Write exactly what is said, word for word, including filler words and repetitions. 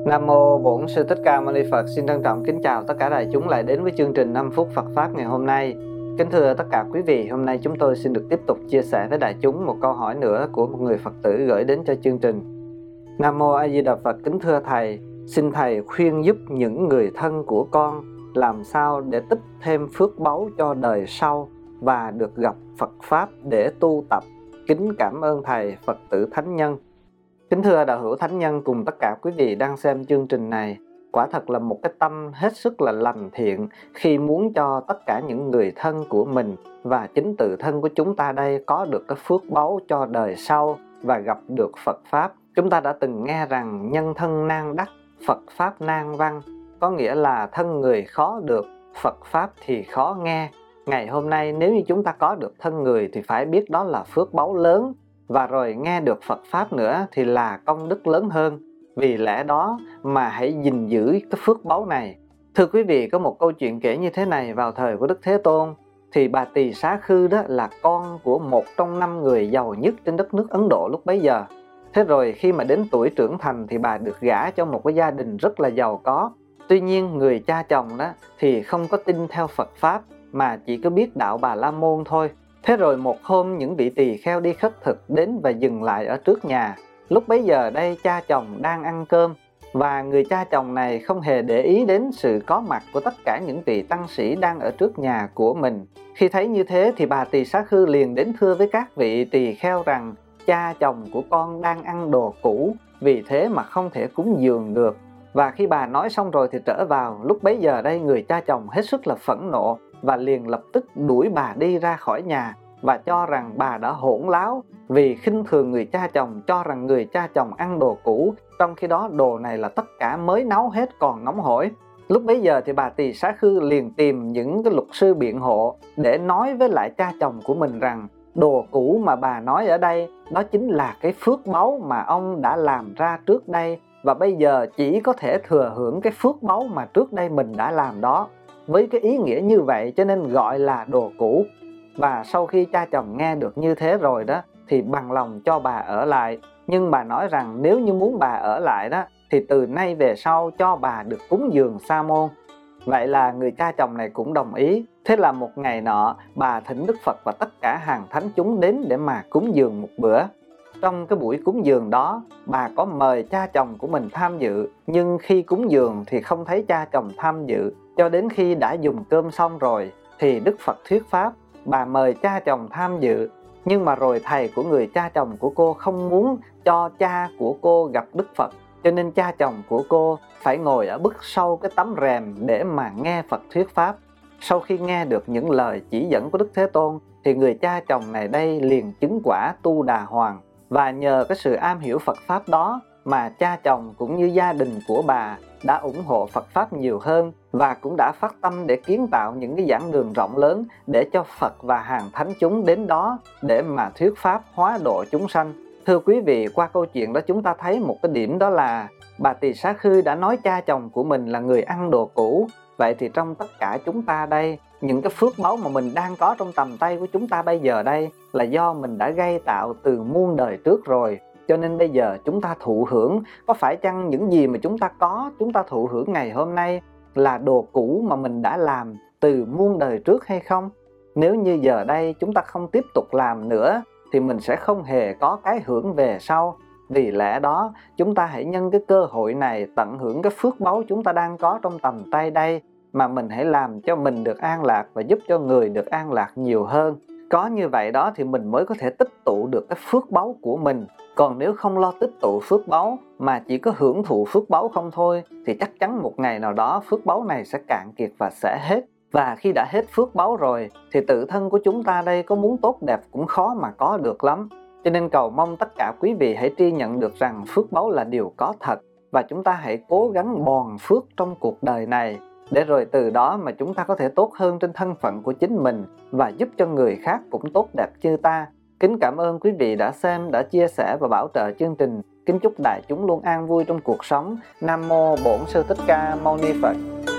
Nam mô Bổn Sư Thích Ca Mâu Ni Phật. Xin trân trọng kính chào tất cả đại chúng lại đến với chương trình năm phút Phật pháp ngày hôm nay. Kính thưa tất cả quý vị, hôm nay chúng tôi xin được tiếp tục chia sẻ với đại chúng một câu hỏi nữa của một người Phật tử gửi đến cho chương trình. Nam mô A Di Đà Phật. Kính thưa thầy, xin thầy khuyên giúp những người thân của con làm sao để tích thêm phước báu cho đời sau và được gặp Phật pháp để tu tập. Kính cảm ơn thầy, Phật tử thánh nhân. Kính thưa đạo hữu thánh nhân cùng tất cả quý vị đang xem chương trình này, quả thật là một cái tâm hết sức là lành thiện khi muốn cho tất cả những người thân của mình và chính tự thân của chúng ta đây có được cái phước báu cho đời sau và gặp được Phật pháp. Chúng ta đã từng nghe rằng nhân thân nan đắc, Phật pháp nan văn, có nghĩa là thân người khó được, Phật pháp thì khó nghe. Ngày hôm nay nếu như chúng ta có được thân người thì phải biết đó là phước báu lớn, và rồi nghe được Phật pháp nữa thì là công đức lớn hơn. Vì lẽ đó mà hãy gìn giữ cái phước báu này. Thưa quý vị, có một câu chuyện kể như thế này. Vào thời của Đức Thế Tôn thì bà Tỳ Xá Khư đó là con của một trong năm người giàu nhất trên đất nước Ấn Độ lúc bấy giờ. Thế rồi khi mà đến tuổi trưởng thành thì bà được gả cho một cái gia đình rất là giàu có. Tuy nhiên người cha chồng đó thì không có tin theo Phật pháp mà chỉ có biết đạo Bà La Môn thôi. Thế rồi một hôm những vị tỳ kheo đi khất thực đến và dừng lại ở trước nhà. Lúc bấy giờ đây cha chồng đang ăn cơm và người cha chồng này không hề để ý đến sự có mặt của tất cả những vị tăng sĩ đang ở trước nhà của mình. Khi thấy như thế thì bà Tỳ Xá Khư liền đến thưa với các vị tỳ kheo rằng cha chồng của con đang ăn đồ cũ, vì thế mà không thể cúng dường được. Và khi bà nói xong rồi thì trở vào. Lúc bấy giờ đây người cha chồng hết sức là phẫn nộ và liền lập tức đuổi bà đi ra khỏi nhà và cho rằng bà đã hỗn láo vì khinh thường người cha chồng, cho rằng người cha chồng ăn đồ cũ, trong khi đó đồ này là tất cả mới nấu hết còn nóng hổi. Lúc bấy giờ thì bà Tỳ Xá Khư liền tìm những cái luật sư biện hộ để nói với lại cha chồng của mình rằng đồ cũ mà bà nói ở đây đó chính là cái phước báu mà ông đã làm ra trước đây, và bây giờ chỉ có thể thừa hưởng cái phước báu mà trước đây mình đã làm đó. Với cái ý nghĩa như vậy cho nên gọi là đồ cũ. Và sau khi cha chồng nghe được như thế rồi đó thì bằng lòng cho bà ở lại. Nhưng bà nói rằng nếu như muốn bà ở lại đó thì từ nay về sau cho bà được cúng dường sa môn. Vậy là người cha chồng này cũng đồng ý. Thế là một ngày nọ bà thỉnh Đức Phật và tất cả hàng thánh chúng đến để mà cúng dường một bữa. Trong cái buổi cúng dường đó bà có mời cha chồng của mình tham dự, nhưng khi cúng dường thì không thấy cha chồng tham dự. Cho đến khi đã dùng cơm xong rồi thì Đức Phật thuyết pháp, bà mời cha chồng tham dự. Nhưng mà rồi thầy của người cha chồng của cô không muốn cho cha của cô gặp Đức Phật, cho nên cha chồng của cô phải ngồi ở bức sau cái tấm rèm để mà nghe Phật thuyết pháp. Sau khi nghe được những lời chỉ dẫn của Đức Thế Tôn thì người cha chồng này đây liền chứng quả Tu Đà Hoàng. Và nhờ cái sự am hiểu Phật pháp đó mà cha chồng cũng như gia đình của bà đã ủng hộ Phật pháp nhiều hơn, và cũng đã phát tâm để kiến tạo những cái giảng đường rộng lớn để cho Phật và hàng thánh chúng đến đó để mà thuyết pháp hóa độ chúng sanh. Thưa quý vị, qua câu chuyện đó chúng ta thấy một cái điểm, đó là bà Tỳ Xá Khư đã nói cha chồng của mình là người ăn đồ cũ. Vậy thì trong tất cả chúng ta đây, những cái phước báu mà mình đang có trong tầm tay của chúng ta bây giờ đây là do mình đã gây tạo từ muôn đời trước rồi. Cho nên bây giờ chúng ta thụ hưởng. Có phải chăng những gì mà chúng ta có, chúng ta thụ hưởng ngày hôm nay là đồ cũ mà mình đã làm từ muôn đời trước hay không? Nếu như giờ đây chúng ta không tiếp tục làm nữa thì mình sẽ không hề có cái hưởng về sau. Vì lẽ đó chúng ta hãy nhân cái cơ hội này tận hưởng cái phước báu chúng ta đang có trong tầm tay đây, mà mình hãy làm cho mình được an lạc và giúp cho người được an lạc nhiều hơn. Có như vậy đó thì mình mới có thể tích tụ được cái phước báu của mình. Còn nếu không lo tích tụ phước báu mà chỉ có hưởng thụ phước báu không thôi thì chắc chắn một ngày nào đó phước báu này sẽ cạn kiệt và sẽ hết. Và khi đã hết phước báu rồi thì tự thân của chúng ta đây có muốn tốt đẹp cũng khó mà có được lắm. Cho nên cầu mong tất cả quý vị hãy tri nhận được rằng phước báu là điều có thật, và chúng ta hãy cố gắng bòn phước trong cuộc đời này, để rồi từ đó mà chúng ta có thể tốt hơn trên thân phận của chính mình và giúp cho người khác cũng tốt đẹp như ta. Kính cảm ơn quý vị đã xem, đã chia sẻ và bảo trợ chương trình. Kính chúc đại chúng luôn an vui trong cuộc sống. Nam mô Bổn Sư Thích Ca Mâu Ni Phật.